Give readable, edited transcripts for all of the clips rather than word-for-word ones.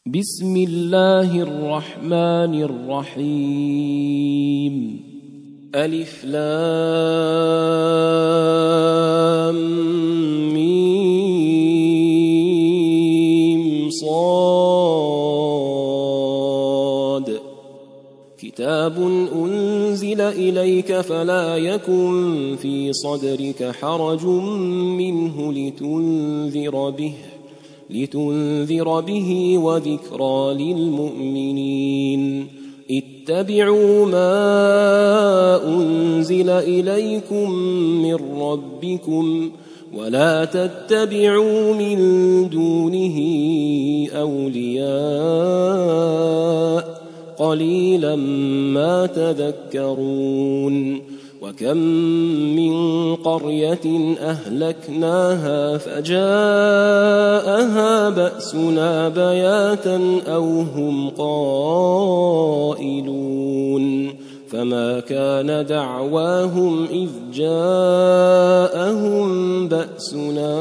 بسم الله الرحمن الرحيم ألف لام ميم صاد كتاب أنزل إليك فلا يكن في صدرك حرج منه لتنذر به وذكرى للمؤمنين اتبعوا ما أنزل إليكم من ربكم ولا تتبعوا من دونه أولياء قليلا ما تذكرون وكم من قرية أهلكناها فجاءها بأسنا بياتا أو هم قائلون فما كان دعواهم إذ جاءهم بأسنا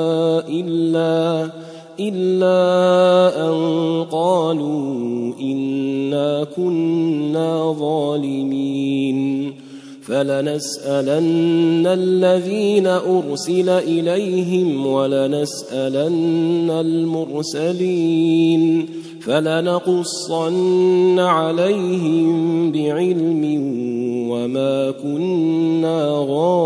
إلا أن قالوا إنا كنا ظالمين فلنسألن الذين أرسل إليهم ولنسألن المرسلين فلنقصن عليهم بعلم وما كنا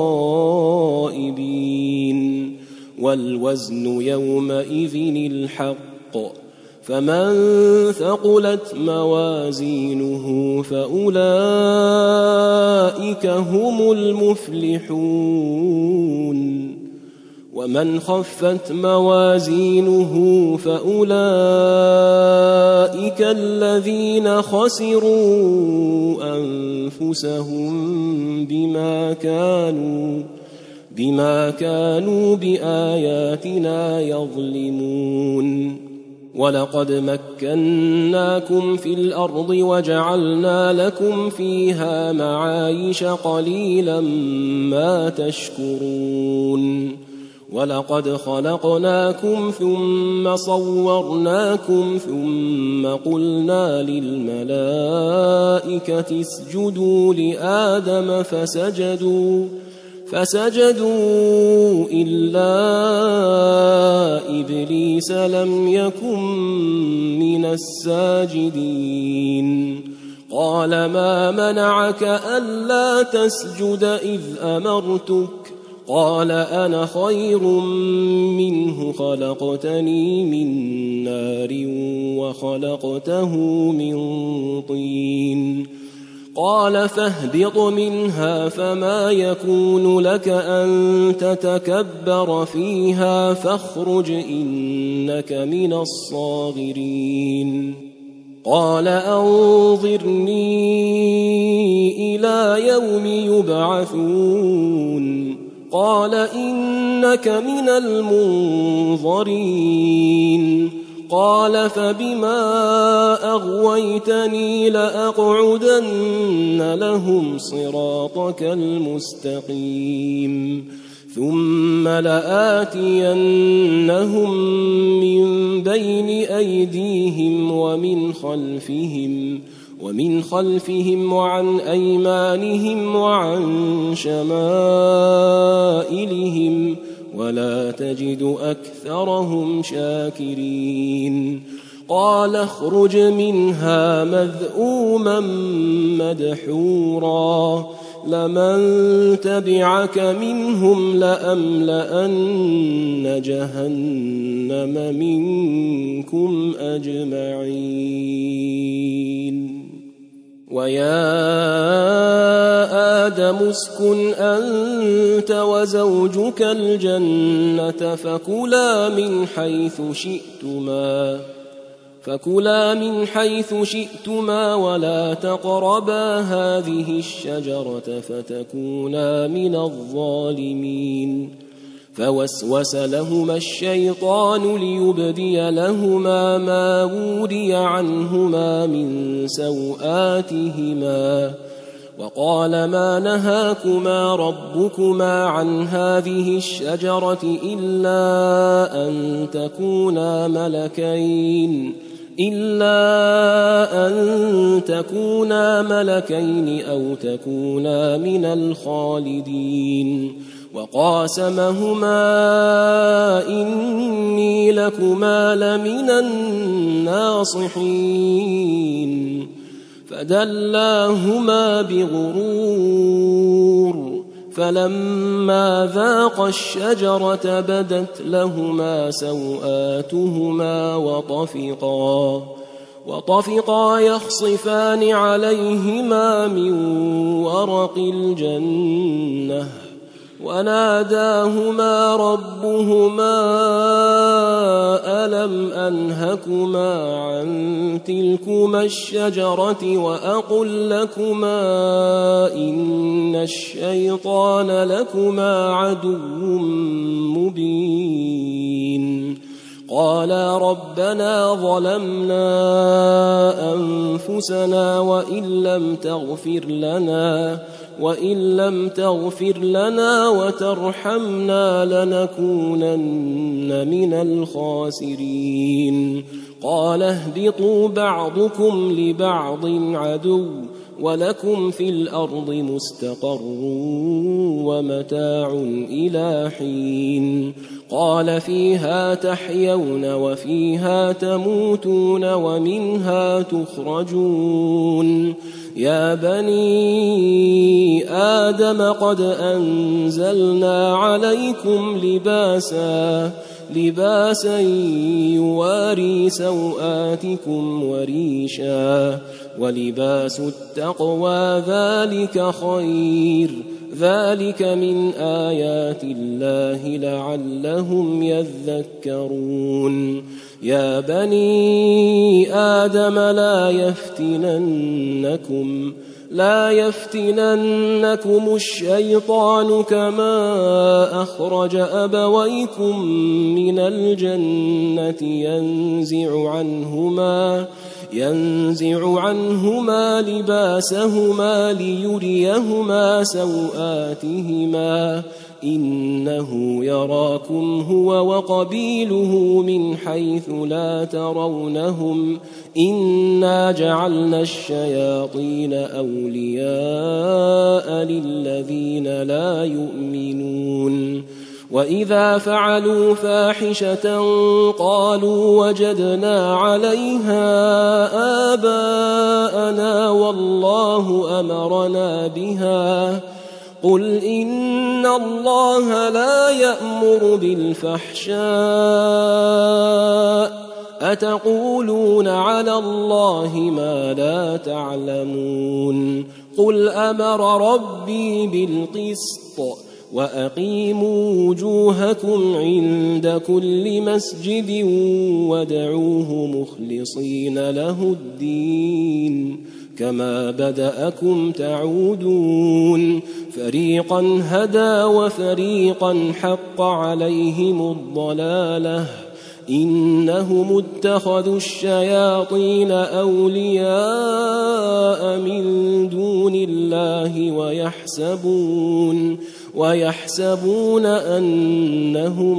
غائبين والوزن يومئذ الحق فمن ثقلت موازينه فأولئك هم المفلحون ومن خفت موازينه فأولئك الذين خسروا أنفسهم بما كانوا بآياتنا يظلمون ولقد مكناكم في الأرض وجعلنا لكم فيها معايش قليلا ما تشكرون ولقد خلقناكم ثم صورناكم ثم قلنا للملائكة اسجدوا لآدم فسجدوا إلا إبليس لم يكن من الساجدين قال ما منعك ألا تسجد إذ أمرتك قال أنا خير منه خلقتني من نار وخلقته من طين قال فاهبط منها فما يكون لك أن تتكبر فيها فاخرج إنك من الصاغرين قال أنظرني إلى يوم يبعثون قال إنك من المنظرين قال فبما أغويتني لأقعدن لهم صراطك المستقيم ثم لآتينهم من بين أيديهم ومن خلفهم وعن أيمانهم وعن شمائلهم ولا تجد أكثرهم شاكرين قال اخرج منها مذءوما مدحورا لمن تبعك منهم لأملأن جهنم منكم أجمعين ويا آدم اسكن أنت وزوجك الجنة فكلا من حيث شئتما ولا تقربا هذه الشجرة فتكونا من الظالمين فوسوس لهما الشيطان ليبدي لهما ما وري عنهما من سوآتهما وقال ما نهاكما ربكما عن هذه الشجرة إلا أن تكونا إلا أن تكونا ملكين أو تكونا من الخالدين وقاسمهما إني لكما لمن الناصحين فدلاهما بغرور فلما ذاقا الشجرة بدت لهما سوآتهما وطفقا يخصفان عليهما من ورق الجنة وناداهما ربهما ألم أنهكما عن تلكما الشجرة وأقل لكما إن الشيطان لكما عدو مبين قالا ربنا ظلمنا أنفسنا وإن لم تغفر لنا وترحمنا لنكونن من الخاسرين قال اهبطوا بعضكم لبعض عدو ولكم في الأرض مستقر ومتاع إلى حين قال فيها تحيون وفيها تموتون ومنها تخرجون يا بني آدم قد أنزلنا عليكم لباسا يواري سوآتكم وريشا ولباس التقوى ذلك خير ذلك من آيات الله لعلهم يذكرون يا بني آدم لا يفتننكم الشيطان كما أخرج أبويكم من الجنة ينزع عنهما لباسهما ليريهما سوآتهما إنه يراكم هو وقبيله من حيث لا ترونهم إنا جعلنا الشياطين أولياء للذين لا يؤمنون وإذا فعلوا فاحشة قالوا وجدنا عليها آباءنا والله أمرنا بها قل إن الله لا يأمر بالفحشاء أتقولون على الله ما لا تعلمون قل أمر ربي بالقسط وأقيموا وجوهكم عند كل مسجد وادعوه مخلصين له الدين كما بدأكم تعودون فريقا هدى وفريقا حق عليهم الضلالة إنهم اتخذوا الشياطين أولياء من دون الله ويحسبون أنهم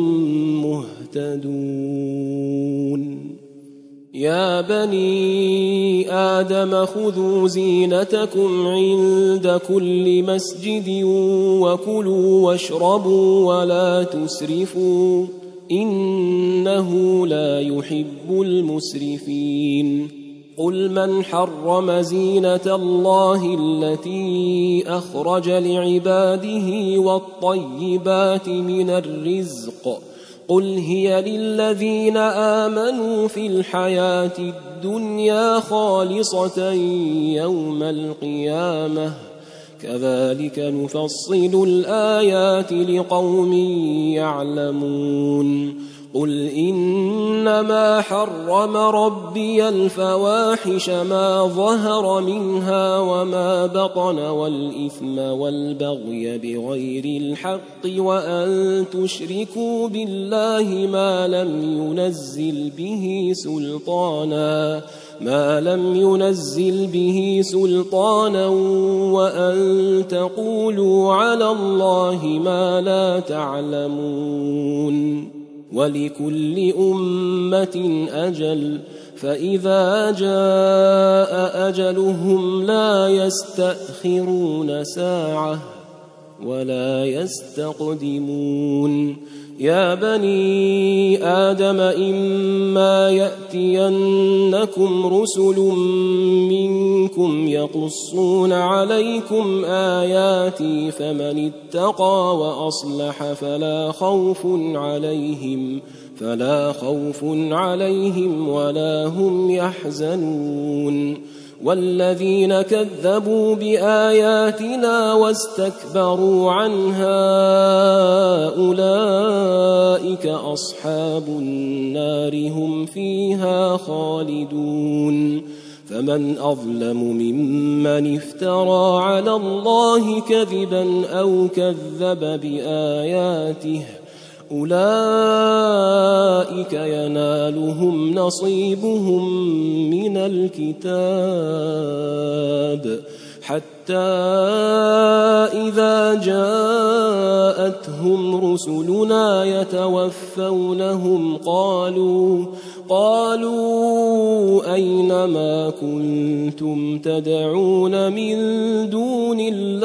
مهتدون يا بني آدم خذوا زينتكم عند كل مسجد وكلوا واشربوا ولا تسرفوا إنه لا يحب المسرفين قل من حرم زينة الله التي أخرج لعباده والطيبات من الرزق قل هي للذين آمنوا في الحياة الدنيا خالصة يوم القيامة كذلك نفصل الآيات لقوم يعلمون قل إنما حرم ربي الفواحش ما ظهر منها وما بطن والإثم والبغي بغير الحق وأن تشركوا بالله ما لم ينزل به سلطانا وأن تقولوا على الله ما لا تعلمون ولكل أمة أجل فإذا جاء أجلهم لا يستأخرون ساعة ولا يستقدمون يا بني آدم إما يأتينكم رسل منكم يقصون عليكم آياتي فمن اتقى وأصلح فلا خوف عليهم ولا هم يحزنون والذين كذبوا بآياتنا واستكبروا عنها أولئك أصحاب النار هم فيها خالدون فمن أظلم ممن افترى على الله كذبا أو كذب بآياته أولئك ينالهم نصيبهم من الكتاب حتى إذا جاءتهم رسلنا يتوفونهم قالوا أين ما كنتم تدعون من دون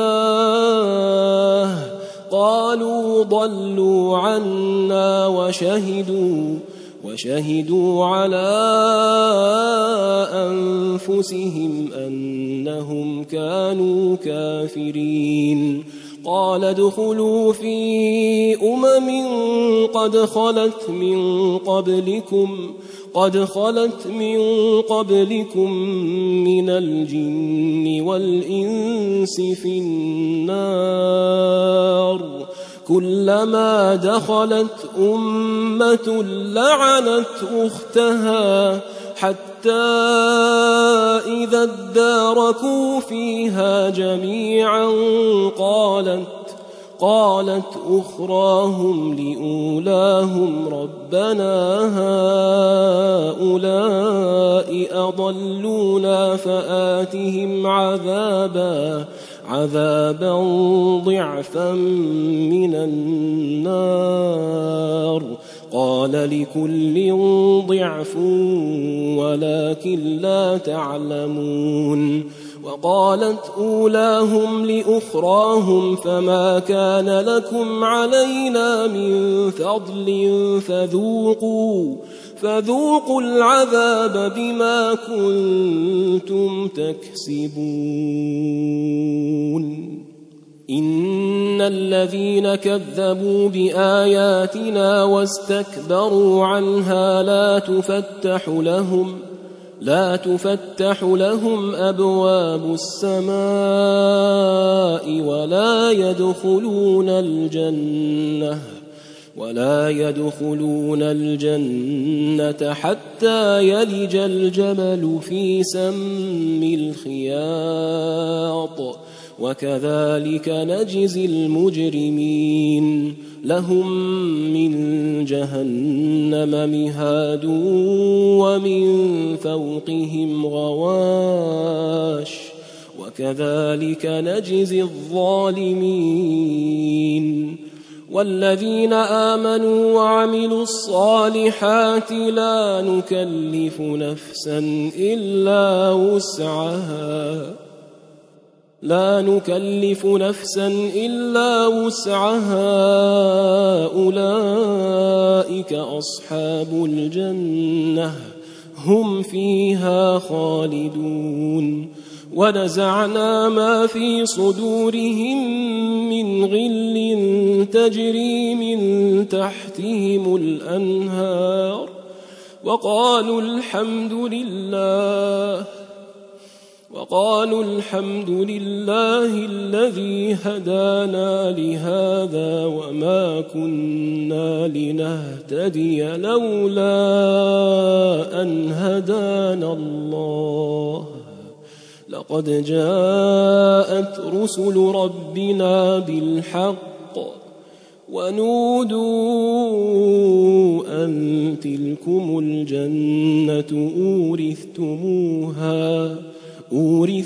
الله قالوا ضلوا عنا وشهدوا على أنفسهم أنهم كانوا كافرين قال ادخلوا في قد خلت من قبلكم من الجن والإنس في النار كلما دخلت أمة لعنت أختها حتى إذا اداركوا فيها جميعا قالت أخراهم لأولاهم ربنا هؤلاء أضلونا فآتهم عذابا ضعفا من النار قال لكل ضعف ولكن لا تعلمون وقالت أولاهم لأخراهم فما كان لكم علينا من فضل فذوقوا العذاب بما كنتم تكسبون إن الذين كذبوا بآياتنا واستكبروا عنها لا تفتح لهم أبواب السماء ولا يدخلون الجنة حتى يلج الجمل في سم الخياط وكذلك نجزي المجرمين لهم من جهنم مهاد ومن فوقهم غواش وكذلك نجزي الظالمين والذين آمنوا وعملوا الصالحات لا نكلف نفسا إلا وسعها أولئك أصحاب الجنة هم فيها خالدون ونزعنا ما في صدورهم من غل تجري من تحتهم الأنهار وقالوا الحمد لله الذي هدانا لهذا وما كنا لنهتدي لولا أن هدانا الله لقد جاءت رسل ربنا بالحق ونودوا أن تلكم الجنة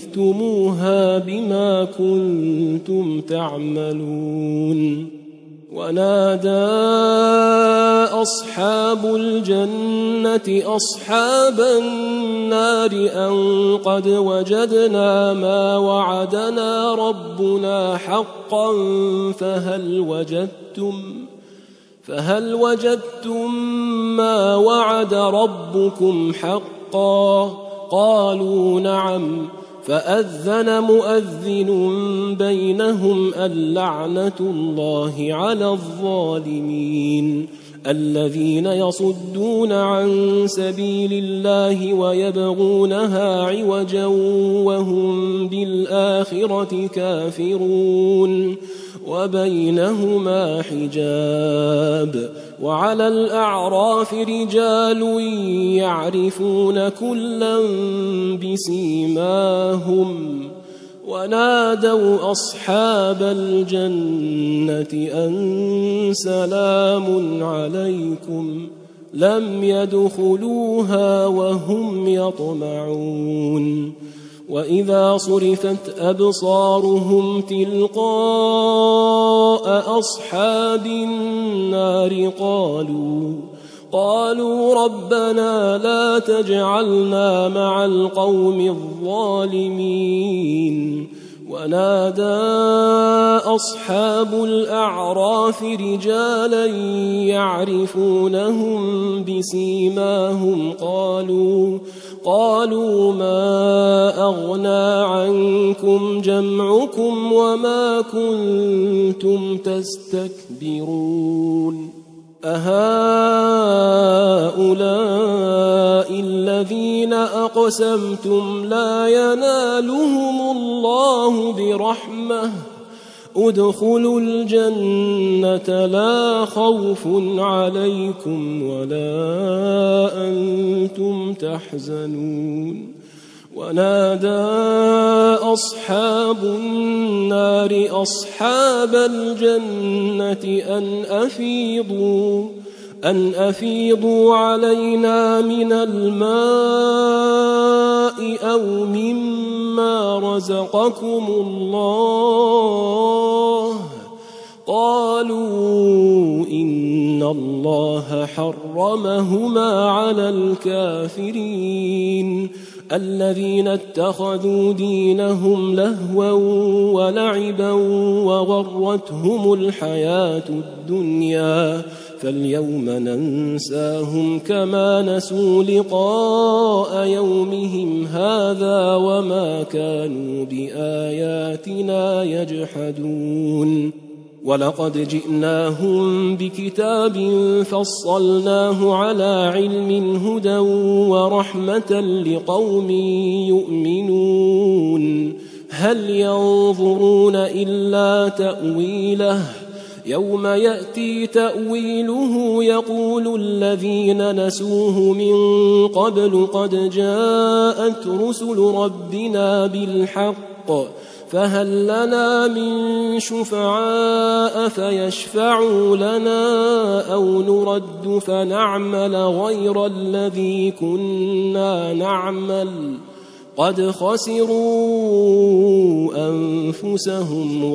أورثتموها بما كنتم تعملون ونادى أصحاب الجنة أصحاب النار أن قد وجدنا ما وعدنا ربنا حقا فهل وجدتم ما وعد ربكم حقا؟ قالوا نعم. فأذن مؤذن بينهم اللعنة الله على الظالمين الذين يصدون عن سبيل الله ويبغونها عوجا وهم بالآخرة كافرون وبينهما حجاب. وعلى الأعراف رجال يعرفون كلا بسيماهم ونادوا أصحاب الجنة أن سلام عليكم لم يدخلوها وهم يطمعون. وإذا صرفت أبصارهم تلقاء أصحاب النار قالوا ربنا لا تجعلنا مع القوم الظالمين. ونادى أصحاب الأعراف رجالا يعرفونهم بسيماهم قالوا ما أغنى عنكم جمعكم وما كنتم تستكبرون أهؤلاء الذين أقسمتم لا ينالهم الله برحمة ادخلوا الجنة لا خوف عليكم ولا أنتم تحزنون. ونادى أصحاب النار أصحاب الجنة أن أفيضوا علينا من الماء أو مما رزقكم الله. قالوا إن الله حرمهما على الكافرين الذين اتخذوا دينهم لهوا ولعبا وغرتهم الحياة الدنيا فاليوم ننساهم كما نسوا لقاء يومهم هذا وما كانوا بآياتنا يجحدون. ولقد جئناهم بكتاب فصلناه على علم هدى ورحمة لقوم يؤمنون. هل ينظرون إلا تأويله يوم يأتي تأويله يقول الذين نسوه من قبل قد جاءت رسل ربنا بالحق فهل لنا من شفعاء فيشفعوا لنا أو نرد فنعمل غير الذي كنا نعمل قد خسروا أنفسهم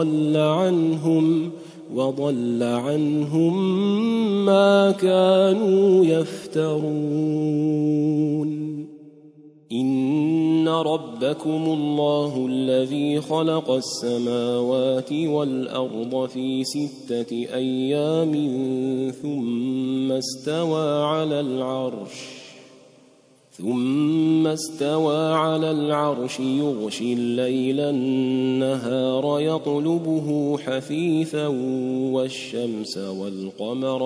وضل عنهم ما كانوا يفترون. إن ربكم الله الذي خلق السماوات والأرض في 6 أيام ثم استوى على العرش يغشي الليل النهار يطلبه حثيثا والشمس والقمر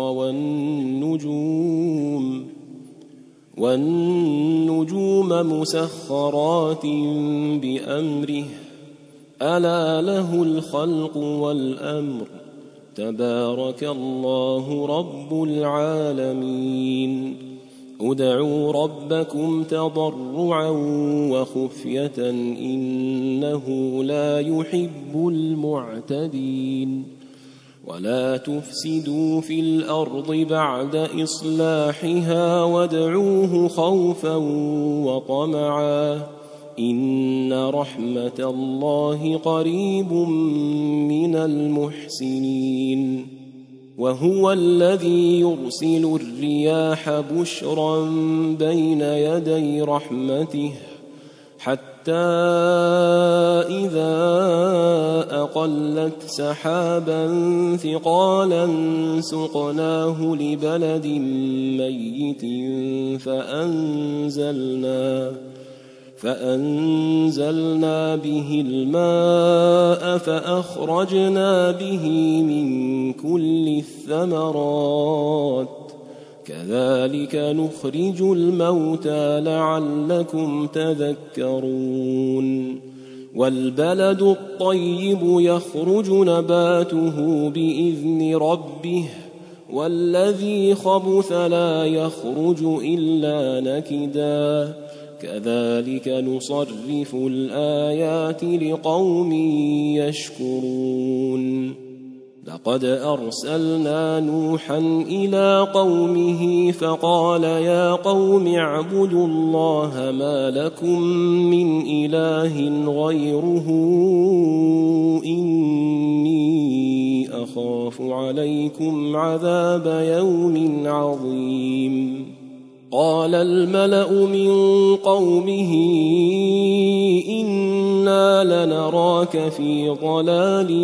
والنجوم مسخرات بأمره ألا له الخلق والأمر تبارك الله رب العالمين. ادعوا ربكم تضرعا وخفية إنه لا يحب المعتدين. ولا تفسدوا في الأرض بعد إصلاحها وادعوه خوفا وطمعا إن رحمة الله قريب من المحسنين. وهو الذي يرسل الرياح بشرا بين يدي رحمته حتى إذا أقلت سحابا ثقالا سقناه لبلد ميت فأنزلنا به الماء فأخرجنا به من كل الثمرات كذلك نخرج الموتى لعلكم تذكرون والبلد الطيب يخرج نباته بإذن ربه والذي خبث لا يخرج إلا نكدا كذلك نصرف الآيات لقوم يشكرون لقد أرسلنا نوحا إلى قومه فقال يا قوم اعبدوا الله ما لكم من إله غيره إني أخاف عليكم عذاب يوم عظيم قال الملأ من قومه إنا لنراك في ضلال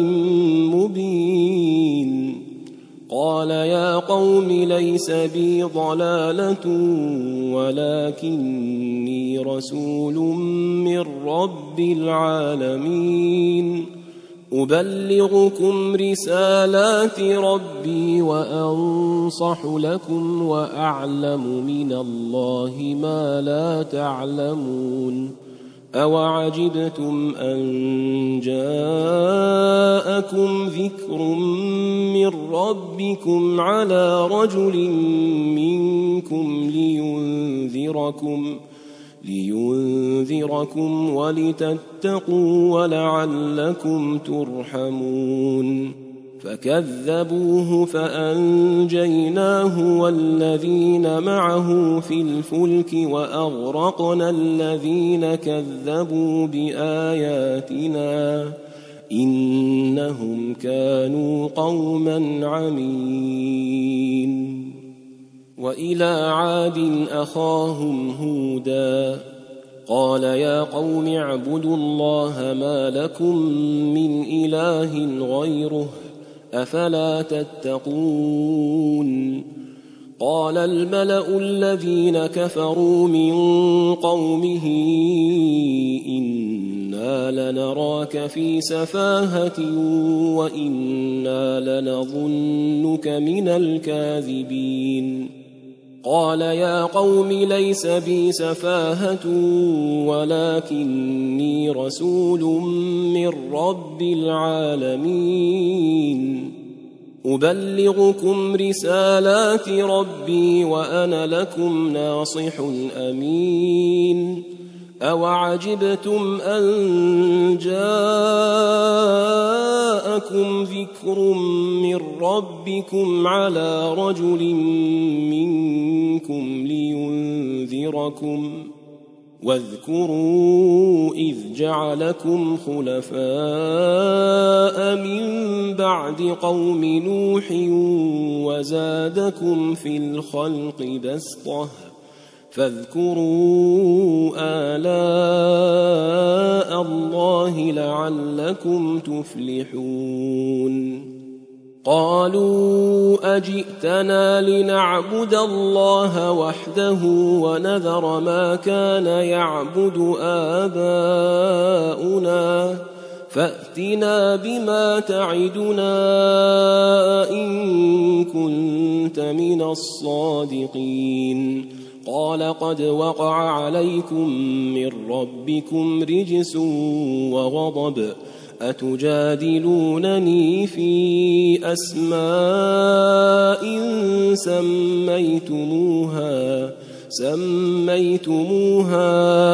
مبين قال يا قوم ليس بي ضلالة ولكني رسول من رب العالمين أبلغكم رسالات ربي وأنصح لكم وأعلم من الله ما لا تعلمون أوعجبتم أن جاءكم ذكر من ربكم على رجل منكم لينذركم ولتتقوا ولعلكم ترحمون فكذبوه فأنجيناه والذين معه في الفلك وأغرقنا الذين كذبوا بآياتنا إنهم كانوا قوما عمين وإلى عاد أخاهم هودا قال يا قوم اعبدوا الله ما لكم من إله غيره أفلا تتقون قال الملأ الذين كفروا من قومه إنا لنراك في سفاهة وإنا لنظنك من الكاذبين قال يا قوم ليس بي سفاهة ولكني رسول من رب العالمين أبلغكم رسالات ربي وأنا لكم ناصح أمين أوعجبتم أن جاءكم ذكر من ربكم على رجل منكم لينذركم واذكروا إذ جعلكم خلفاء من بعد قوم نوح وزادكم في الخلق بسطة فاذكروا آلاء الله لعلكم تفلحون قالوا أجئتنا لنعبد الله وحده ونذر ما كان يعبد آباؤنا فأتنا بما تعدنا إن كنت من الصادقين قال قد وقع عليكم من ربكم رجس وغضب أتجادلونني في أسماء سميتموها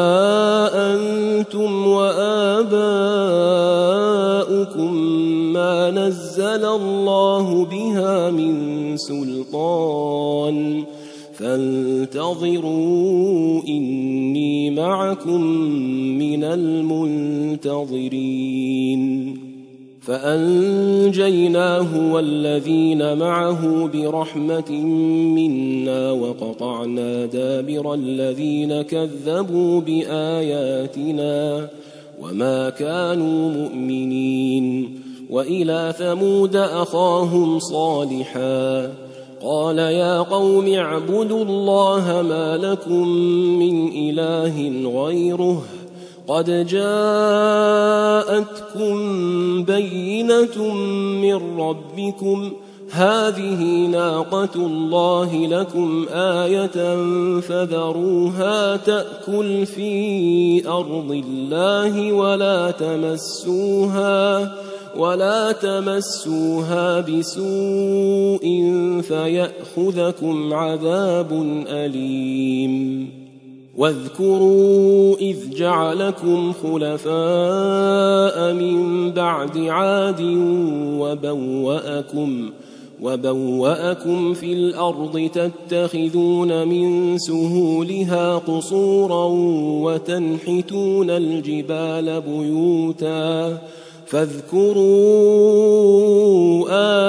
أنتم وآباؤكم ما نزل الله بها من سلطان فانتظروا إني معكم من المنتظرين فأنجيناه والذين معه برحمة منا وقطعنا دابر الذين كذبوا بآياتنا وما كانوا مؤمنين. وإلى ثمود أخاهم صالحا قال يا قوم اعبدوا الله ما لكم من إله غيره قد جاءتكم بينة من ربكم هذه ناقة الله لكم آية فذروها تأكل في أرض الله ولا تمسوها بسوء فيأخذكم عذاب أليم. واذكروا إذ جعلكم خلفاء من بعد عاد وبوأكم في الأرض تتخذون من سهولها قصورا وتنحتون الجبال بيوتا فاذكروا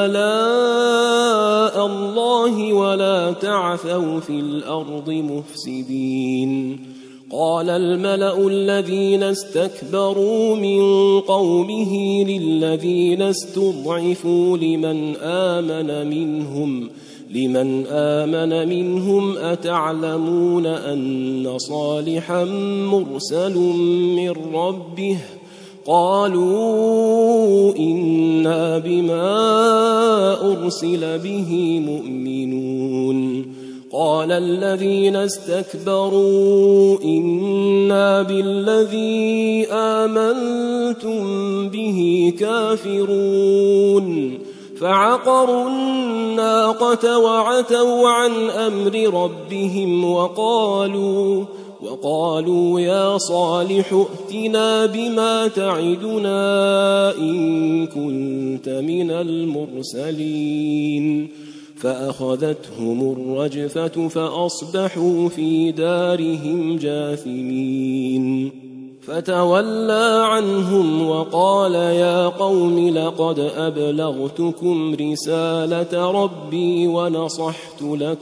آلاء الله ولا تعثوا في الأرض مفسدين. قال الملأ الذين استكبروا من قومه للذين استضعفوا لمن آمن منهم أتعلمون أن صالحا مرسل من ربه قالوا إنا بما أرسل به مؤمنون. قال الذين استكبروا إنا بالذي آمنتم به كافرون فعقروا الناقة وعتوا عن أمر ربهم وقالوا يا صالح ائتنا بما تعدنا إن كنت من المرسلين. فأخذتهم الرجفة فأصبحوا في دارهم جاثمين. فتولى عنهم وقال يا قوم لقد أبلغتكم رسالة ربي ونصحت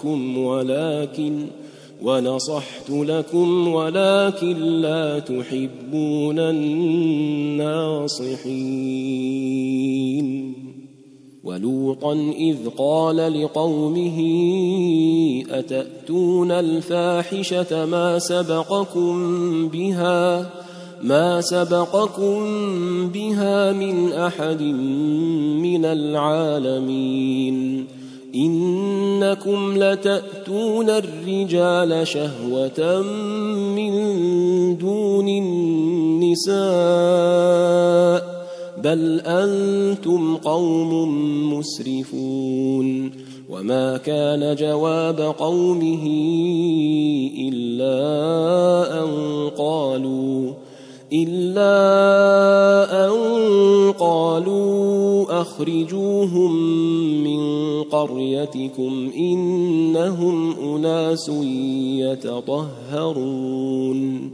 لكم ولكن لا تحبون الناصحين. ولوطا إذ قال لقومه أتأتون الفاحشة ما سبقكم بها من أحد من العالمين إنكم لتأتون الرجال شهوة من دون النساء بل أنتم قوم مسرفون. وما كان جواب قومه إلا أن قالوا أخرجوهم من قريتكم إنهم أناس يتطهرون.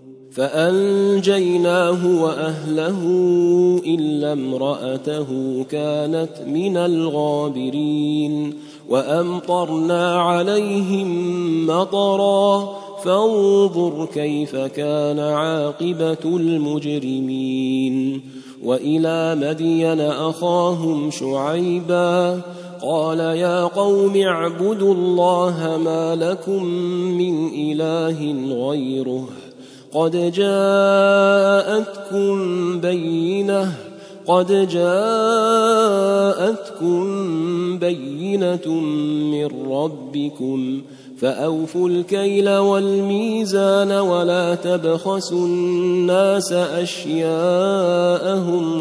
فأنجيناه وأهله إلا امرأته كانت من الغابرين. وأمطرنا عليهم مطرا فانظر كيف كان عاقبة المجرمين. وإلى مدين أخاهم شعيبا قال يا قوم اعبدوا الله ما لكم من إله غيره قد جاءتكم بينة من ربكم فأوفوا الكيل والميزان ولا تبخسوا الناس أشياءهم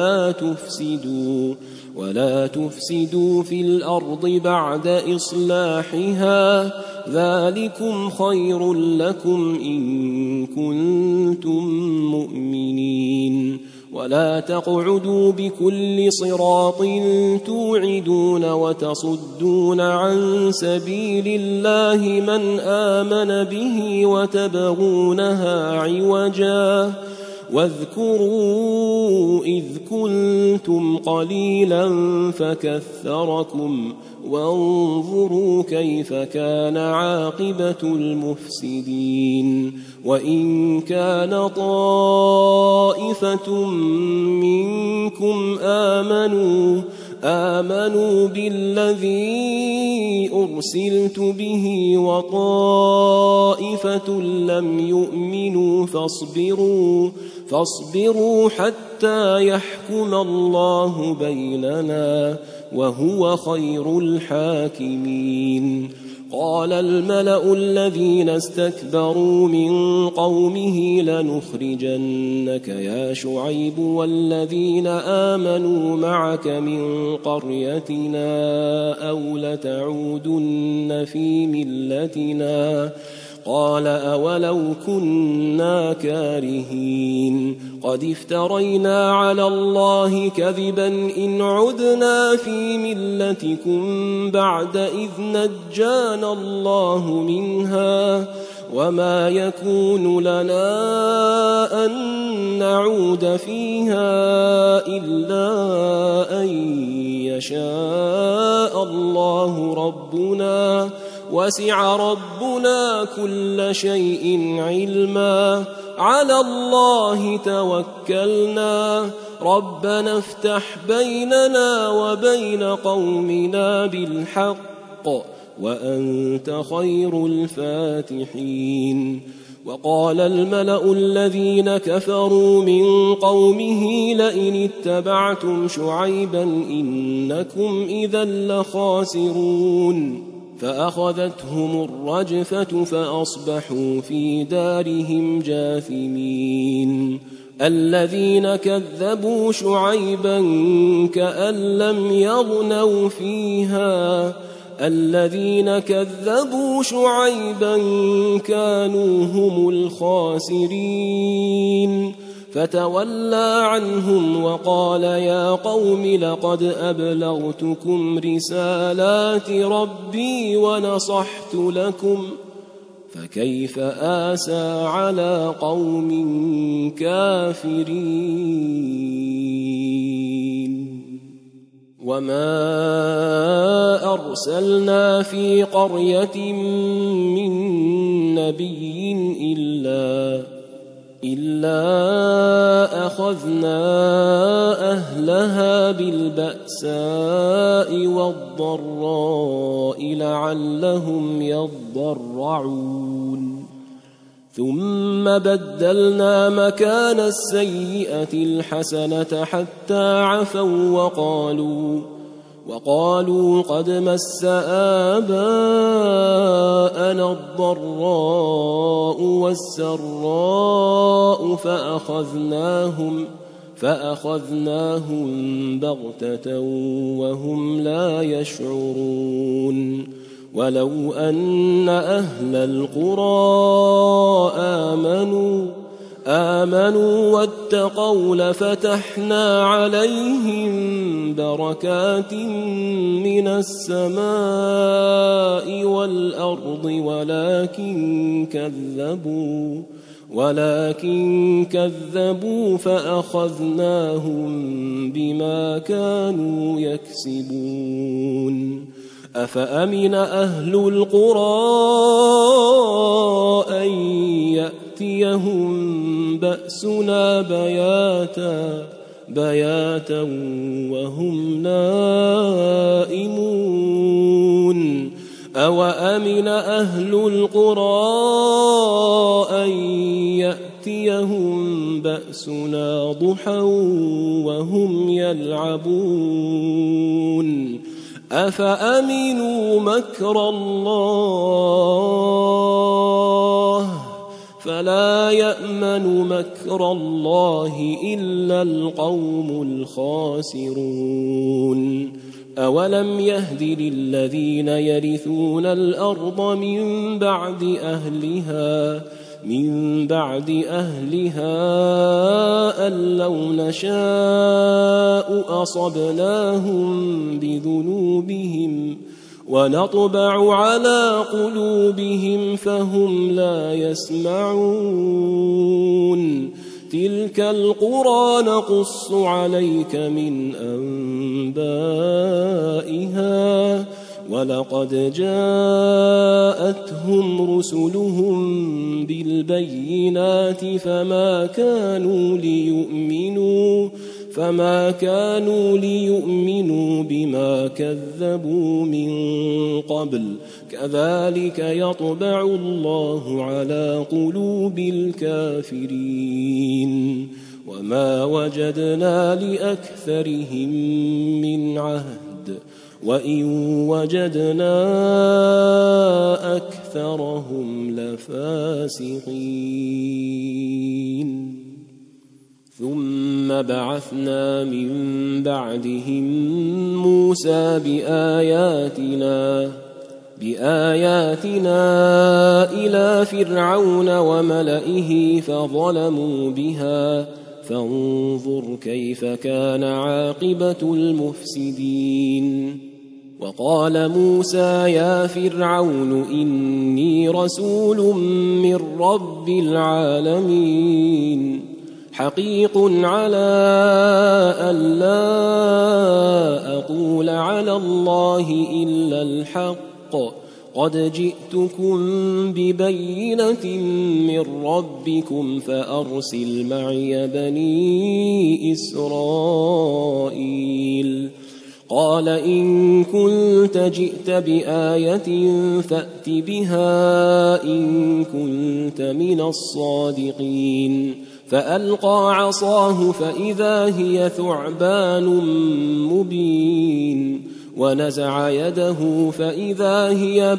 ولا تفسدوا في الأرض بعد إصلاحها ذلكم خير لكم إن كنتم مؤمنين. ولا تقعدوا بكل صراط توعدون وتصدون عن سبيل الله من آمن به واذكروا إذ كنتم قليلا فكثركم وانظروا كيف كان عاقبة المفسدين وإن كان طائفة منكم آمنوا بالذي أرسلت به وطائفة لم يؤمنوا فاصبروا حتى يحكم الله بيننا وهو خير الحاكمين. قال الملأ الذين استكبروا من قومه لنخرجنك يا شعيب والذين آمنوا معك من قريتنا أو لتعودن في ملتنا قال أولو كنا كارهين قد افترينا على الله كذبا إن عدنا في ملتكم بعد إذ نجانا الله منها وما يكون لنا أن نعود فيها إلا أن يشاء الله ربنا وسع ربنا كل شيء علما على الله توكلنا ربنا افتح بيننا وبين قومنا بالحق وأنت خير الفاتحين. وقال الملأ الذين كفروا من قومه لئن اتبعتم شعيبا إنكم إذا لخاسرون فأخذتهم الرجفة فأصبحوا في دارهم جاثمين. الذين كذبوا شعيبا كأن لم يغنوا فيها الذين كذبوا شعيبا كانوا هم الخاسرين فتولى عنهم وقال يا قوم لقد أبلغتكم رسالات ربي ونصحت لكم فكيف آسى على قوم كافرين. وما أرسلنا في قرية من نبي إلا أخذنا أهلها بالبأساء والضراء لعلهم يضرعون ثم بدلنا مكان السيئة الحسنة حتى عفوا وقالوا قد مس آباءنا الضراء والسراء فأخذناهم بغتة وهم لا يشعرون. ولو أن أهل القرى آمنوا واتقوا لفتحنا عليهم بركات من السماء والأرض ولكن كذبوا فأخذناهم بما كانوا يكسبون. أفأمن أهل القرى أن يأتيهم بأسنا بياتا وهم نائمون أوأمن أهل القرى أن يأتيهم بأسنا ضحى وهم يلعبون أفأمنوا مكر الله فلا يأمن مكر الله إلا القوم الخاسرون. أولم يهد للذين يرثون الأرض من بعد أهلها أن لو نشاء أصبناهم بذنوبهم ونطبع على قلوبهم فهم لا يسمعون تلك القرى نقص عليك من أنبائها ولقد جاءتهم رسلهم بالبينات فما كانوا ليؤمنوا بما كذبوا من قبل كذلك يطبع الله على قلوب الكافرين وما وجدنا لأكثرهم من عهد وإن وجدنا أكثرهم لفاسقين ثم بعثنا من بعدهم موسى بآياتنا إلى فرعون وملئه فظلموا بها فانظر كيف كان عاقبة المفسدين وقال موسى يا فرعون إني رسول من رب العالمين حقيق على أن لا أقول على الله إلا الحق قد جئتكم ببينة من ربكم فأرسل معي بني إسرائيل قال إن كنت جئت بآية فأت بها إن كنت من الصادقين فألقى عصاه فإذا هي ثعبان مبين ونزع يده فإذا هي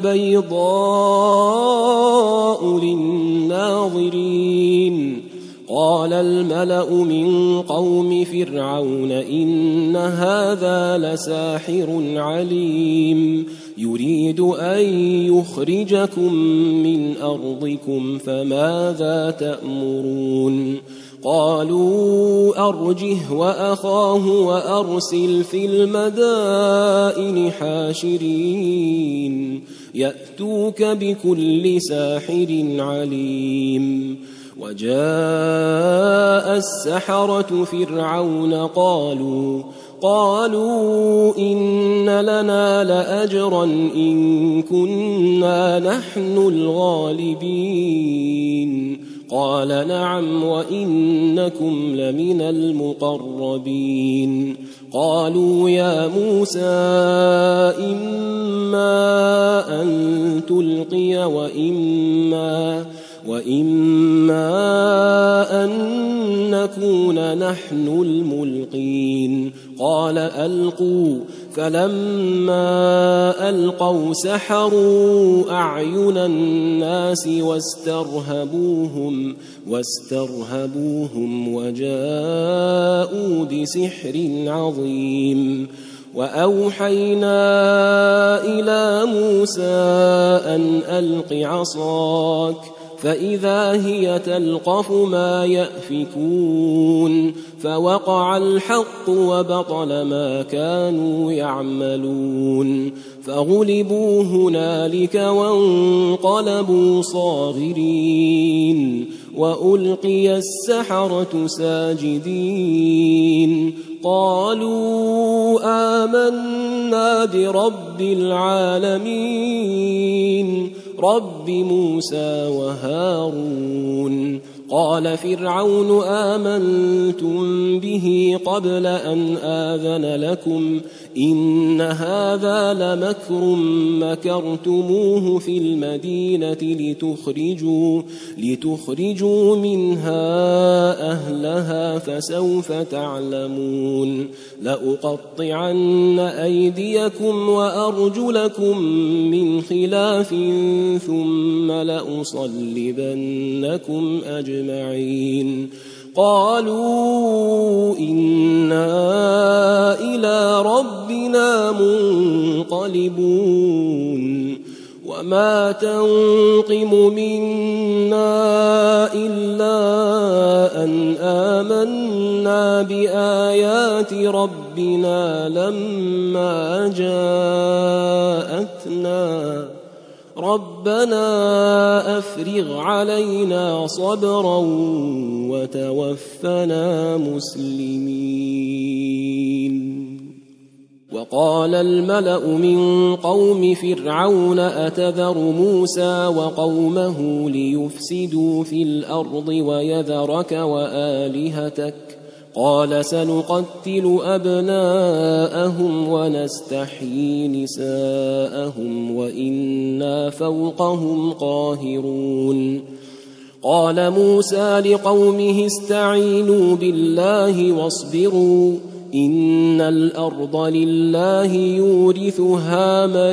بيضاء للناظرين قال الملأ من قوم فرعون إن هذا لساحر عليم يريد أن يخرجكم من أرضكم فماذا تأمرون قالوا أرجه وأخاه وأرسل في المدائن حاشرين يأتوك بكل ساحر عليم وجاء السحرة فرعون قالوا إن لنا لأجرا إن كنا نحن الغالبين قال نعم وإنكم لمن المقربين قالوا يا موسى إما أن تلقي وإما أن نكون نحن الملقين قال ألقوا فلما ألقوا سحروا أعين الناس واسترهبوهم وجاءوا بسحر عظيم وأوحينا إلى موسى أن ألق عصاك فإذا هي تلقف ما يأفكون فوقع الحق وبطل ما كانوا يعملون فغلبوا هنالك وانقلبوا صاغرين وألقي السحرة ساجدين قالوا آمنا برب العالمين رب موسى وهارون قال فرعون آمنتم به قبل أن آذن لكم إن هذا لمكر مكرتموه في المدينة لتخرجوا منها أهلها فسوف تعلمون لأقطعن أيديكم وأرجلكم من خلاف ثم لأصلبنكم أجمعين قالوا إنا إلى ربنا منقلبون وما تنقم منا إلا أن آمنا بآيات ربنا لما جاءتنا ربنا أفرغ علينا صبرا وتوفنا مسلمين. وقال الملأ من قوم فرعون أتذر موسى وقومه ليفسدوا في الأرض ويذرك وآلهتك قال سنقتل أبناءهم ونستحيي نساءهم وإنا فوقهم قاهرون. قال موسى لقومه استعينوا بالله واصبروا إن الأرض لله يورثها من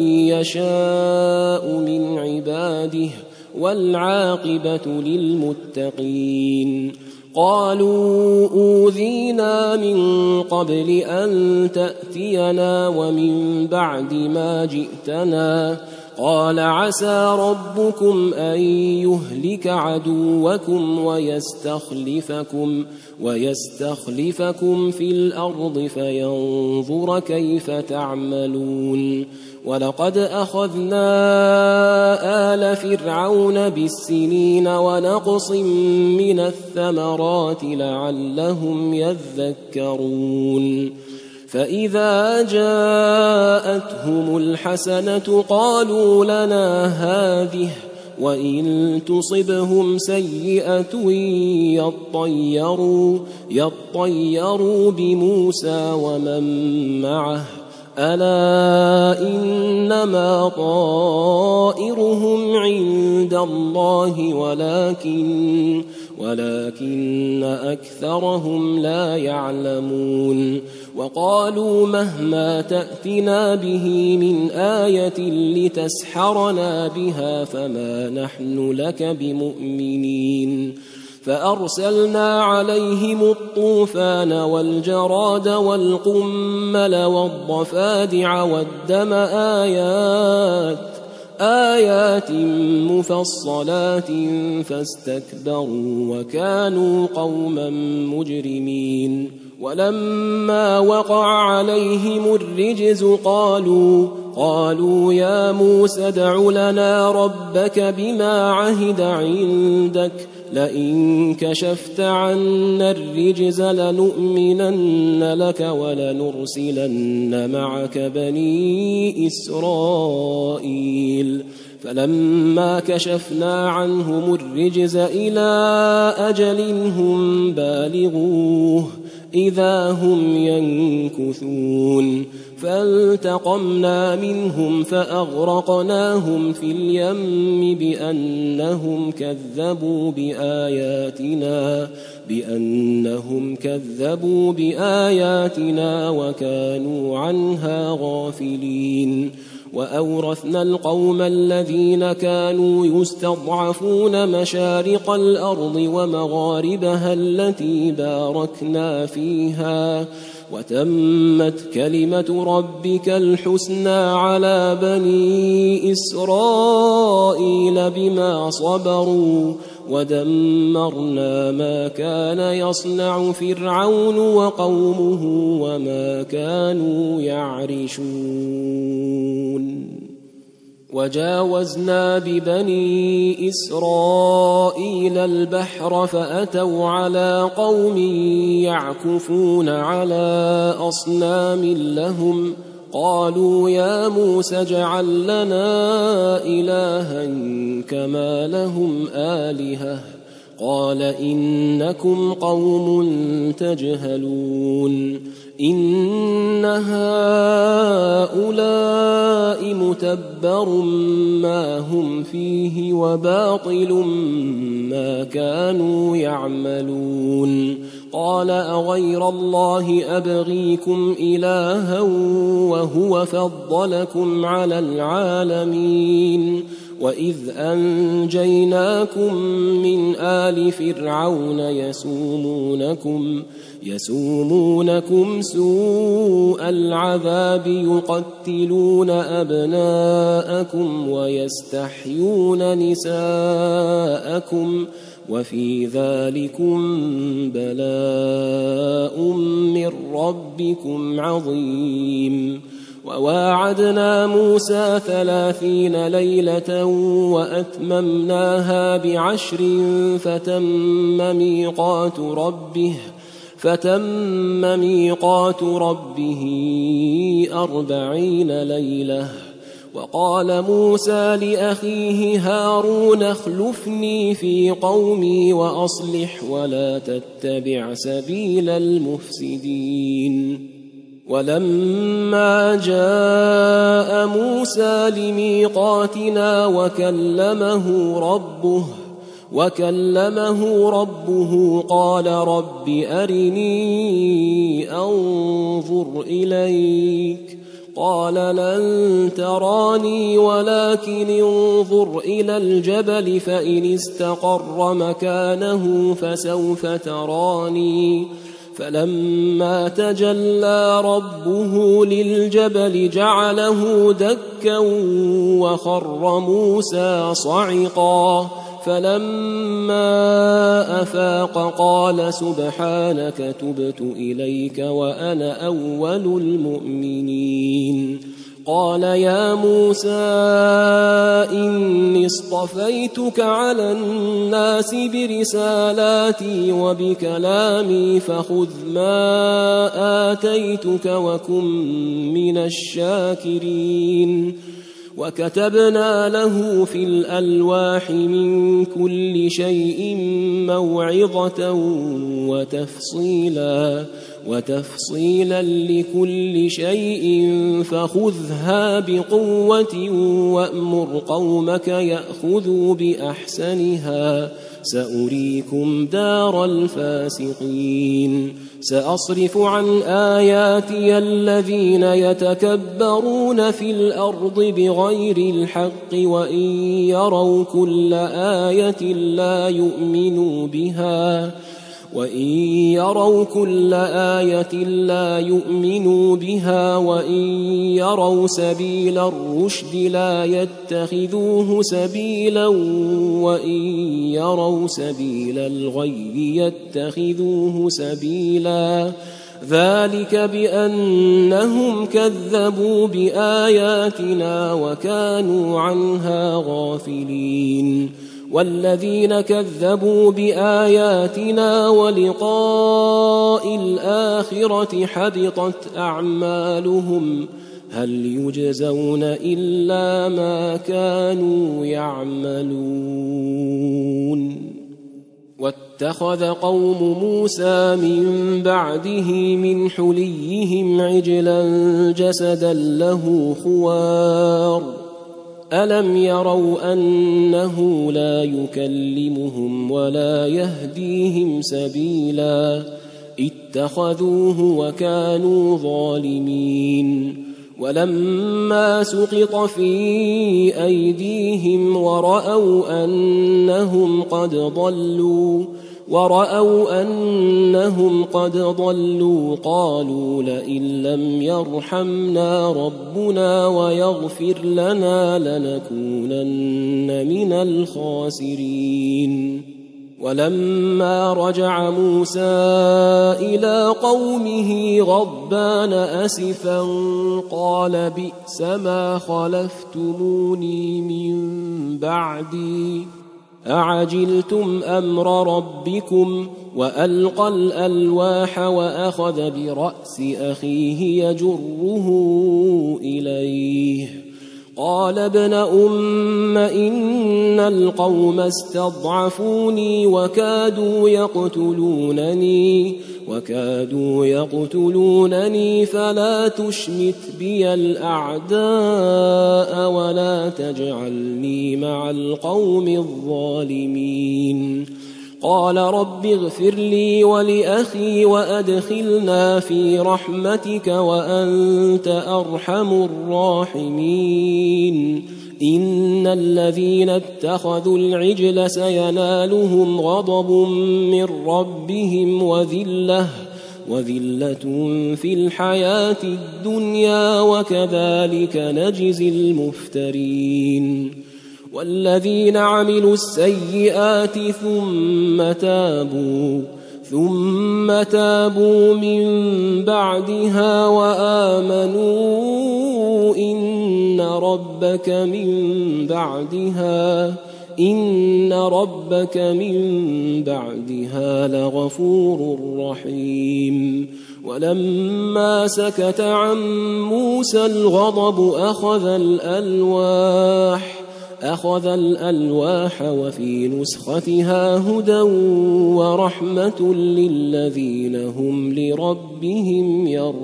يشاء من عباده والعاقبة للمتقين. قالوا أوذينا من قبل أن تأتينا ومن بعد ما جئتنا قال عسى ربكم أن يهلك عدوكم ويستخلفكم في الأرض فينظر كيف تعملون. ولقد أخذنا آل فرعون بالسنين ونقص من الثمرات لعلهم يذكرون. فإذا جاءتهم الحسنة قالوا لنا هذه وإن تصبهم سيئة يطيروا بموسى ومن معه ألا إنما طائرهم عند الله ولكن أكثرهم لا يعلمون. وقالوا مهما تأتنا به من آية لتسحرنا بها فما نحن لك بمؤمنين. فأرسلنا عليهم الطوفان والجراد والقمل والضفادع والدم آيات مفصلات فاستكبروا وكانوا قوما مجرمين. ولما وقع عليهم الرجز قالوا يا موسى ادع لنا ربك بما عهد عندك لئن كشفت عنا الرجز لنؤمنن لك ولنرسلن معك بني إسرائيل. فلما كشفنا عنهم الرجز إلى أجل هم بالغوه إذا هم ينكثون. فالتقمنا منهم فأغرقناهم في اليم بأنهم كذبوا بآياتنا وكانوا عنها غافلين. وأورثنا القوم الذين كانوا يستضعفون مشارق الأرض ومغاربها التي باركنا فيها وتمت كلمة ربك الحسنى على بني إسرائيل بما صبروا ودمرنا ما كان يصنع فرعون وقومه وما كانوا يعرشون. وجاوزنا ببني إسرائيل البحر فأتوا على قوم يعكفون على أصنام لهم قالوا يا موسى اجعل لنا إلها كما لهم آلهة قال إنكم قوم تجهلون. إن هؤلاء متبر ما هم فيه وباطل ما كانوا يعملون. قال أغير الله أبغيكم إلها وهو فضلكم على العالمين. وإذ أنجيناكم من آل فرعون يسومونكم سوء العذاب يقتلون أبناءكم ويستحيون نساءكم وفي ذلكم بلاء من ربكم عظيم. وواعدنا موسى 30 ليلة وأتممناها ب10 فتم ميقات ربه 40 ليلة. وقال موسى لأخيه هارون اخلفني في قومي وأصلح ولا تتبع سبيل المفسدين. ولما جاء موسى لميقاتنا وكلمه ربه قال رب أرني أنظر إليك قال لن تراني ولكن انظر إلى الجبل فإن استقر مكانه فسوف تراني. فلما تجلى ربه للجبل جعله دكا وخر موسى صعقا. فلما أفاق قال سبحانك تبت إليك وأنا أول المؤمنين. قال يا موسى إني اصطفيتك على الناس برسالاتي وبكلامي فخذ ما آتيتك وكن من الشاكرين. وكتبنا له في الألواح من كل شيء موعظة وتفصيلا لكل شيء فخذها بقوة وأمر قومك يأخذوا بأحسنها سأريكم دار الفاسقين. سأصرف عن آياتي الذين يتكبرون في الأرض بغير الحق وإن يروا كل آية لا يؤمنوا بها وإن يروا سبيل الرشد لا يتخذوه سبيلا وإن يروا سبيل الغي يتخذوه سبيلا. ذلك بأنهم كذبوا بآياتنا وكانوا عنها غافلين. والذين كذبوا بآياتنا ولقاء الآخرة حبطت أعمالهم هل يجزون إلا ما كانوا يعملون. واتخذ قوم موسى من بعده من حليهم عجلا جسدا له خوار ألم يروا أنه لا يكلمهم ولا يهديهم سبيلا اتخذوه وكانوا ظالمين. ولما سقط في أيديهم ورأوا أنهم قد ضلوا قالوا لئن لم يرحمنا ربنا ويغفر لنا لنكونن من الخاسرين. ولما رجع موسى إلى قومه غضبان أسفا قال بئس ما خلفتموني من بعدي أعجلتم أمر ربكم. وألقى الألواح وأخذ برأس أخيه يجره إليه قال ابن أم إن القوم استضعفوني وكادوا يقتلونني فلا تشمت بي الأعداء ولا تجعلني مع القوم الظالمين. قال رب اغفر لي ولأخي وأدخلنا في رحمتك وأنت أرحم الراحمين. إن الذين اتخذوا العجل سينالهم غضب من ربهم وذلة في الحياة الدنيا وكذلك نجزي المفترين. والذين عملوا السيئات ثم تابوا من بعدها وآمنوا إن ربك من بعدها لغفور رحيم. ولما سكت عن موسى الغضب أخذ الألواح وفي نسختها هدى ورحمة للذين هم لربهم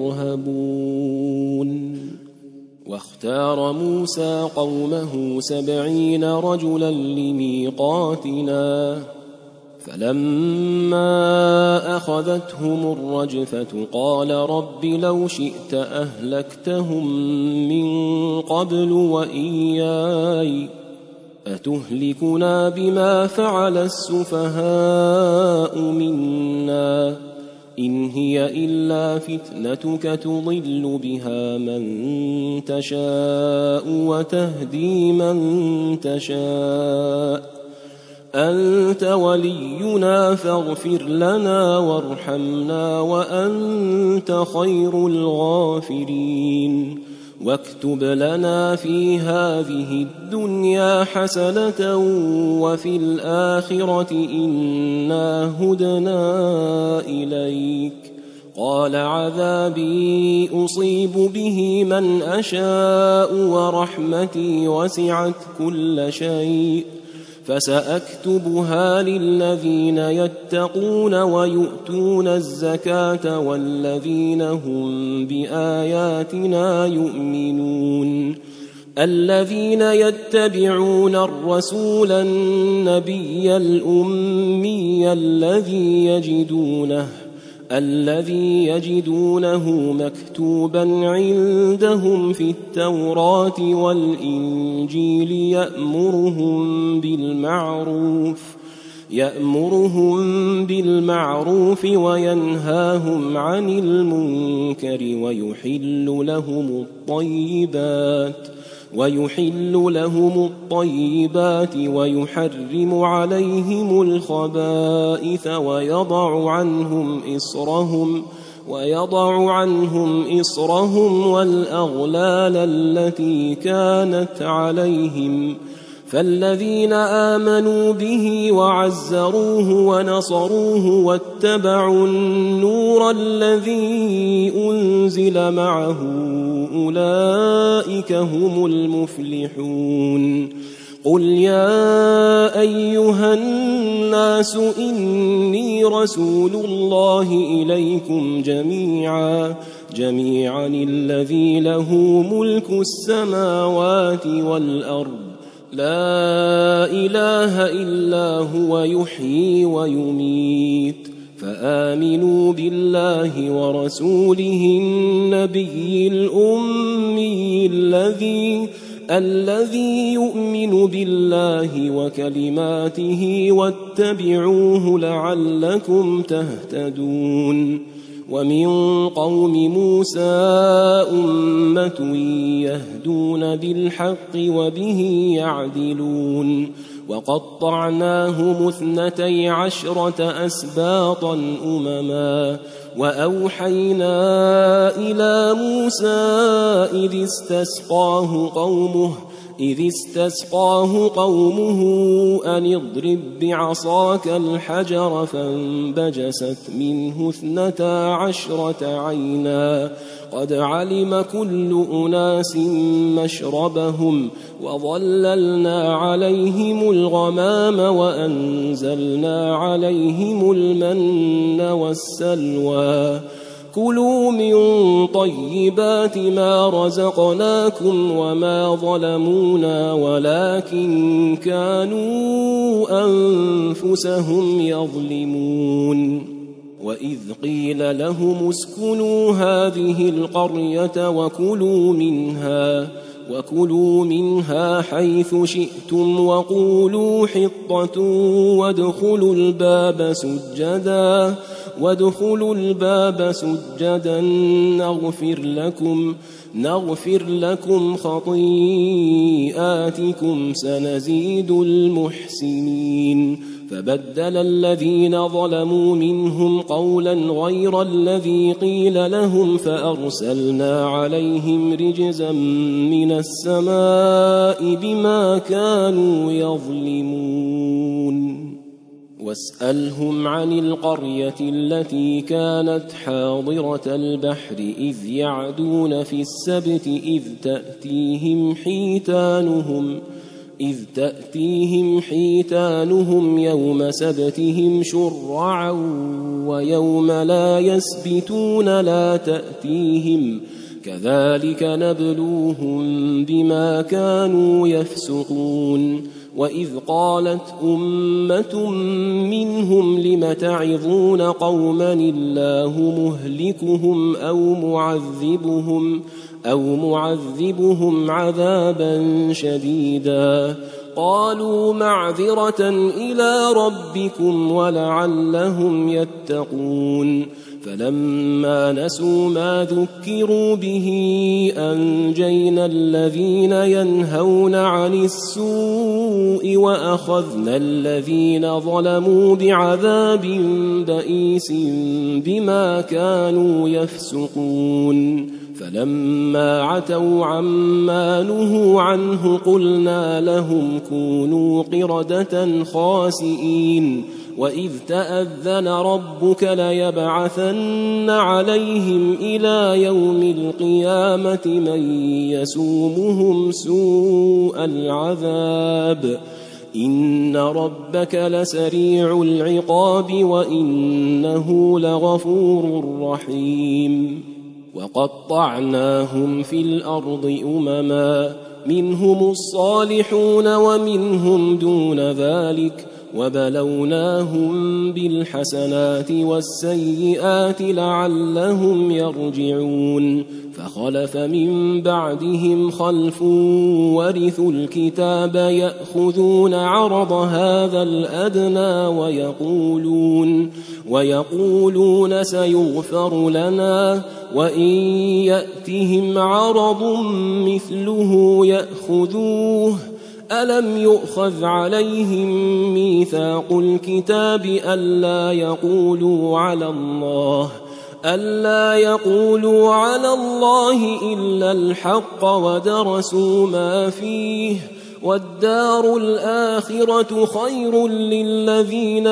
يرهبون. واختار موسى قومه 70 رجلا لميقاتنا، فلما أخذتهم الرجفة قال رب لو شئت أهلكتهم من قبل وإياي أتهلكنا بما فعل السفهاء منا إن هي إلا فتنتك تضل بها من تشاء وتهدي من تشاء أنت ولينا فاغفر لنا وارحمنا وأنت خير الغافرين. واكتب لنا في هذه الدنيا حسنة وفي الآخرة إنا هدنا إليك. قال عذابي أصيب به من أشاء ورحمتي وسعت كل شيء فسأكتبها للذين يتقون ويؤتون الزكاة والذين هم بآياتنا يؤمنون. الذين يتبعون الرسول النبي الأمي الذي يجدونه مكتوبا عندهم في التوراة والإنجيل يأمرهم بالمعروف وينهاهم عن المنكر ويحل لهم الطيبات ويحرم عليهم الخبائث ويضع عنهم إصرهم والأغلال التي كانت عليهم. فالذين آمنوا به وعزروه ونصروه واتبعوا النور الذي أنزل معه أولئك هم المفلحون. قل يا أيها الناس إني رسول الله إليكم جميعا الذي له ملك السماوات والأرض لا إله إلا هو يحيي ويميت. فآمنوا بالله ورسوله النبي الأمي الذي يؤمن بالله وكلماته واتبعوه لعلكم تهتدون. ومن قوم موسى أمة يهدون بالحق وبه يعدلون. وقطعناهم 12 أسباطا أمما وأوحينا إلى موسى إذ استسقاه قومه أن اضرب بعصاك الحجر فانبجست منه 12 عينا قد علم كل أناس مشربهم وظللنا عليهم الغمام وأنزلنا عليهم المن والسلوى كلوا من طيبات ما رزقناكم وما ظلمونا ولكن كانوا أنفسهم يظلمون. وإذ قيل لهم اسكنوا هذه القرية وكلوا منها حيث شئتم وقولوا حطة وادخلوا الباب سجدا نغفر لكم خطيئاتكم سنزيد المحسنين. فبدل الذين ظلموا منهم قولا غير الذي قيل لهم فأرسلنا عليهم رجزا من السماء بما كانوا يظلمون واسألهم عن القرية التي كانت حاضرة البحر إذ يعدون في السبت إذ تأتيهم حيتانهم يوم سبتهم شرعا ويوم لا يسبتون لا تأتيهم كذلك نبلوهم بما كانوا يفسقون وإذ قالت أمة منهم لم تعظون قوما الله مهلكهم أو معذبهم عذابا شديدا قالوا معذرة إلى ربكم ولعلهم يتقون فلما نسوا ما ذكروا به أنجينا الذين ينهون عن السوء وأخذنا الذين ظلموا بعذاب بئيس بما كانوا يفسقون فلما عتوا عما نهوا عنه قلنا لهم كونوا قردة خاسئين وإذ تأذن ربك ليبعثن عليهم إلى يوم القيامة من يسومهم سوء العذاب إن ربك لسريع العقاب وإنه لغفور رحيم وقطعناهم في الأرض أمما منهم الصالحون ومنهم دون ذلك وبلوناهم بالحسنات والسيئات لعلهم يرجعون فخلف من بعدهم خلف ورثوا الكتاب يأخذون عرض هذا الأدنى ويقولون سيغفر لنا وإن يأتهم عرض مثله يأخذوه ألم يؤخذ عليهم ميثاق الكتاب ألا يقولوا على الله إلا الحق ودرسوا ما فيه والدار الآخرة خير للذين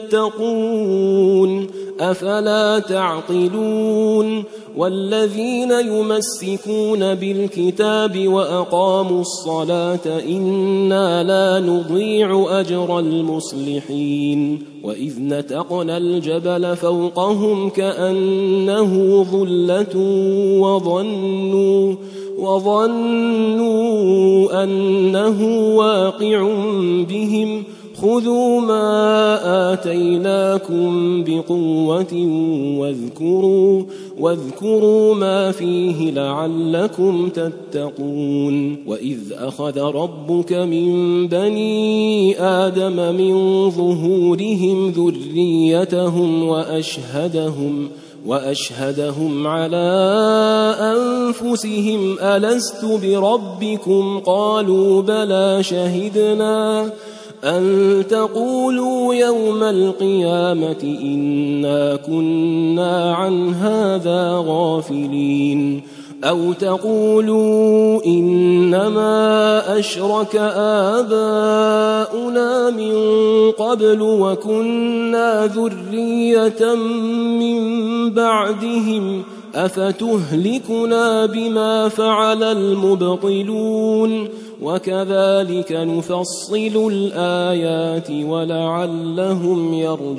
يتقون أفلا تعقلون والذين يمسكون بالكتاب وأقاموا الصلاة إنا لا نضيع أجر المصلحين وإذ نتقنا الجبل فوقهم كأنه ظلة وظنوا أنه واقع بهم خذوا ما آتيناكم بقوة واذكروا ما فيه لعلكم تتقون وإذ أخذ ربك من بني آدم من ظهورهم ذريتهم وأشهدهم على أنفسهم ألست بربكم قالوا بلى شهدنا أن تقولوا يوم القيامة إنا كنا عن هذا غافلين أو تقولوا إنما أشرك آباؤنا من قبل وكنا ذرية من بعدهم أفتهلكنا بما فعل المبطلون وكذلك نفصل الآيات ولعلهم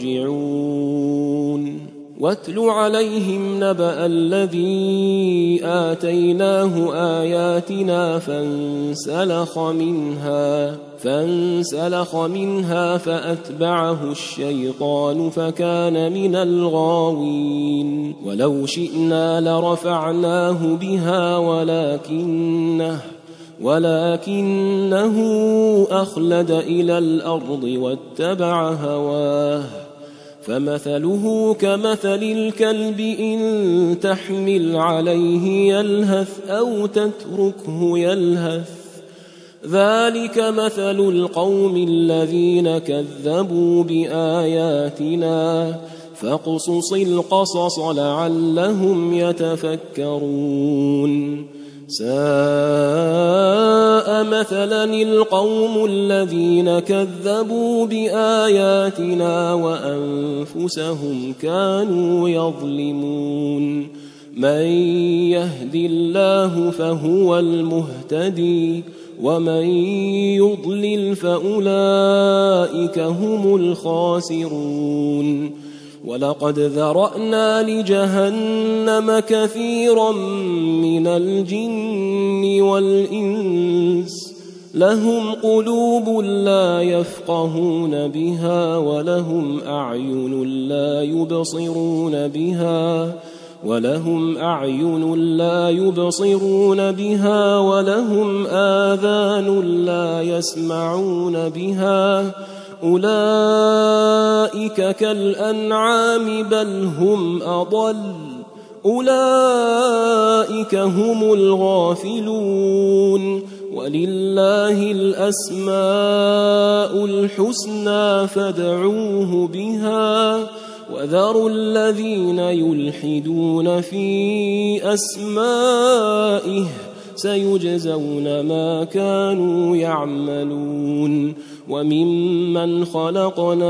يرجعون واتل عليهم نبأ الذي آتيناه آياتنا فانسلخ منها فأتبعه الشيطان فكان من الغاوين ولو شئنا لرفعناه بها ولكنه أخلد إلى الأرض واتبع هواه فمثله كمثل الكلب إن تحمل عليه يلهث أو تتركه يلهث ذلك مثل القوم الذين كذبوا بآياتنا فاقصص القصص لعلهم يتفكرون ساء مثلا القوم الذين كذبوا بآياتنا وأنفسهم كانوا يظلمون من يهد الله فهو المهتدي ومن يضلل فأولئك هم الخاسرون ولقد ذرأنا لجهنم كثيرا من الجن والإنس لهم قلوب لا يفقهون بها ولهم أعين لا يبصرون بها ولهم آذان لا يسمعون بها أولئك كالأنعام بل هم أضل أولئك هم الغافلون ولله الأسماء الحسنى فادعوه بها وذروا الذين يلحدون في أسمائه سيجزون ما كانوا يعملون وممن خلقنا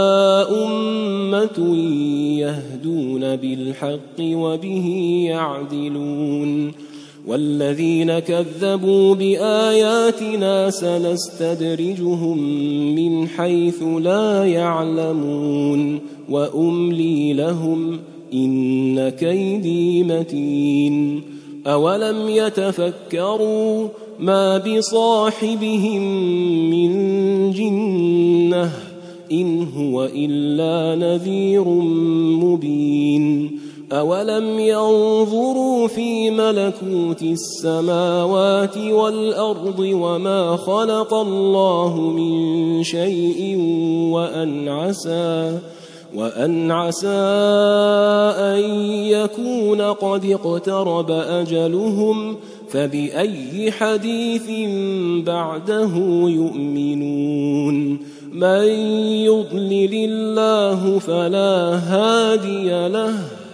أمة يهدون بالحق وبه يعدلون والذين كذبوا بآياتنا سنستدرجهم من حيث لا يعلمون وأملي لهم إن كيدي متين أولم يتفكروا ما بصاحبهم من جنة إن هو إلا نذير مبين أولم ينظروا في ملكوت السماوات والأرض وما خلق الله من شيء وأن عسى أن يكون قد اقترب أجلهم فبأي حديث بعده يؤمنون من يضلل الله فلا هادي له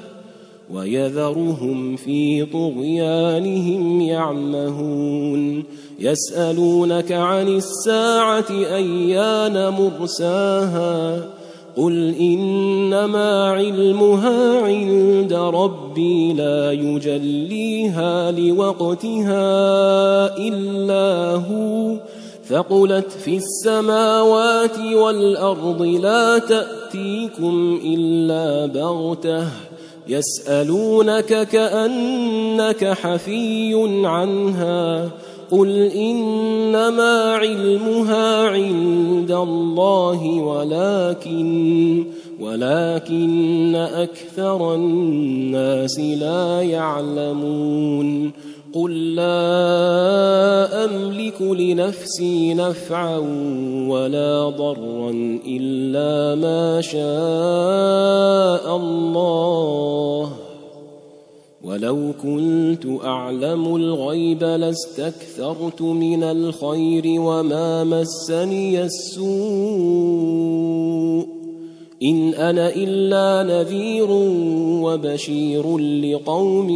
ويذرهم في طغيانهم يعمهون يسألونك عن الساعة أيان مرساها قل إنما علمها عند ربي لا يجليها لوقتها إلا هو ثقلت في السماوات والأرض لا تأتيكم إلا بغتة يسألونك كأنك حفي عنها قل إنما علمها عند الله ولكن أكثر الناس لا يعلمون قل لا أملك لنفسي نفعا ولا ضرا إلا ما شاء الله ولو كنت أعلم الغيب لاستكثرت من الخير وما مسني السوء إن أنا إلا نذير وبشير لقوم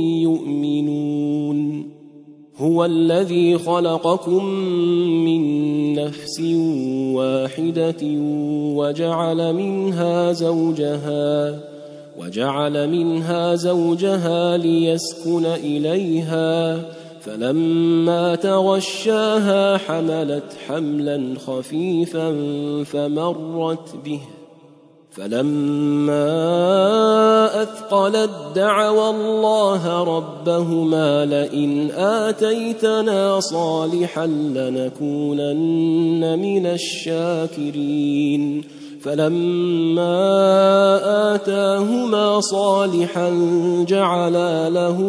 يؤمنون هو الذي خلقكم من نفس واحدة وجعل منها زوجها ليسكن إليها فلما تغشاها حملت حملا خفيفا فمرت به فلما أثقلت دعوا الله ربهما لئن آتيتنا صالحا لنكونن من الشاكرين فلما آتاهما صالحا جعلا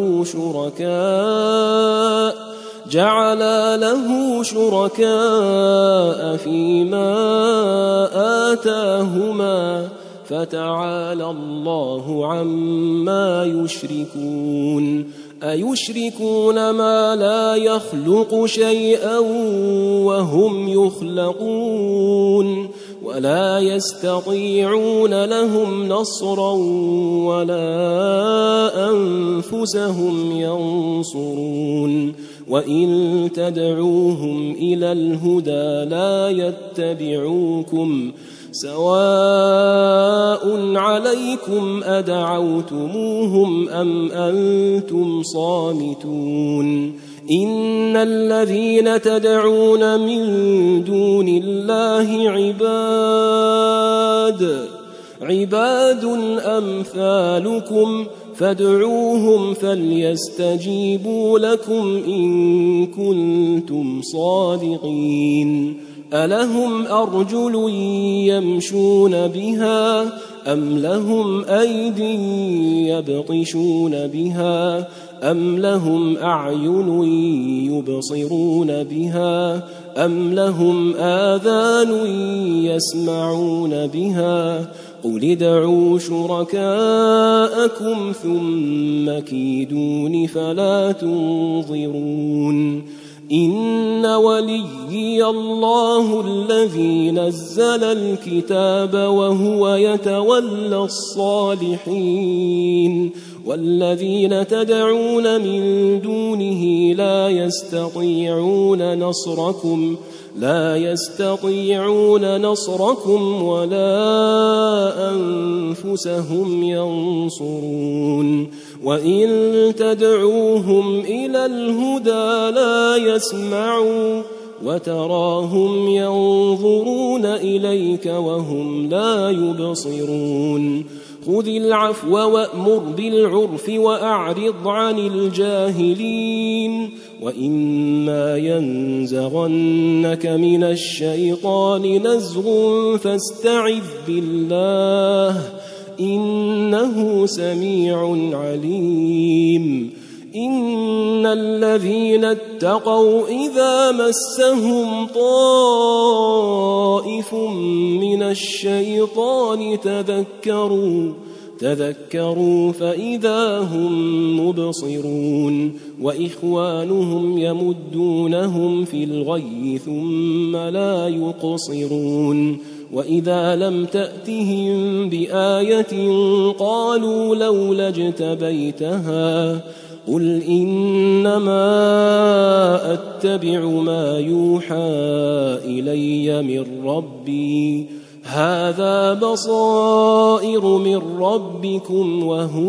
له شركاء فيما آتاهما فتعالى الله عما يشركون أيشركون ما لا يخلق شيئا وهم يخلقون ولا يستطيعون لهم نصرا ولا أنفسهم ينصرون وإن تدعوهم إلى الهدى لا يتبعوكم سواء عليكم أدعوتموهم أم أنتم صامتون إن الذين تدعون من دون الله عباد أمثالكم فادعوهم فليستجيبوا لكم إن كنتم صادقين ألهم أرجل يمشون بها أم لهم أيد يبطشون بها أم لهم أعين يبصرون بها أم لهم آذان يسمعون بها قل ادعوا شركاءكم ثم كيدون فلا تنظرون إن وليي الله الذي نزل الكتاب وهو يتولى الصالحين والذين تدعون من دونه لا يستطيعون نصركم ولا أنفسهم ينصرون وإن تدعوهم إلى الهدى لا يسمعوا وتراهم ينظرون إليك وهم لا يبصرون خذ العفو وأمر بالعرف وأعرض عن الجاهلين وإما ينزغنك من الشيطان نزغ فاستعذ بالله إنه سميع عليم إن الذين اتقوا إذا مسهم طائف من الشيطان تذكروا فإذا هم مبصرون وإخوانهم يمدونهم في الغي ثم لا يقصرون وإذا لم تأتهم بآية قالوا لولا اجتبيتها قل إنما أتبع ما يوحى إلي من ربي هذا بصائر من ربكم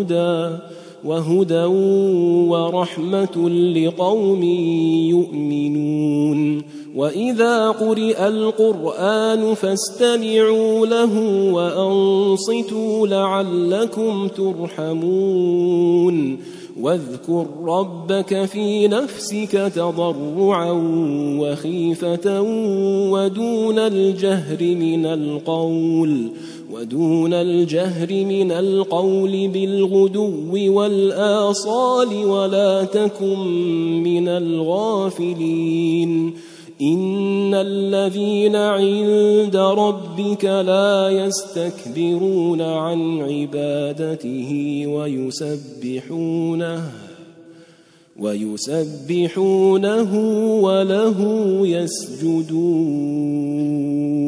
وهدى ورحمة لقوم يؤمنون وإذا قرئ القرآن فاستمعوا له وأنصتوا لعلكم ترحمون واذكر ربك في نفسك تضرعا وخيفة ودون الجهر من القول بالغدو والآصال ولا تكن من الغافلين إن الذين عند ربك لا يستكبرون عن عبادته ويسبحونه وله يسجدون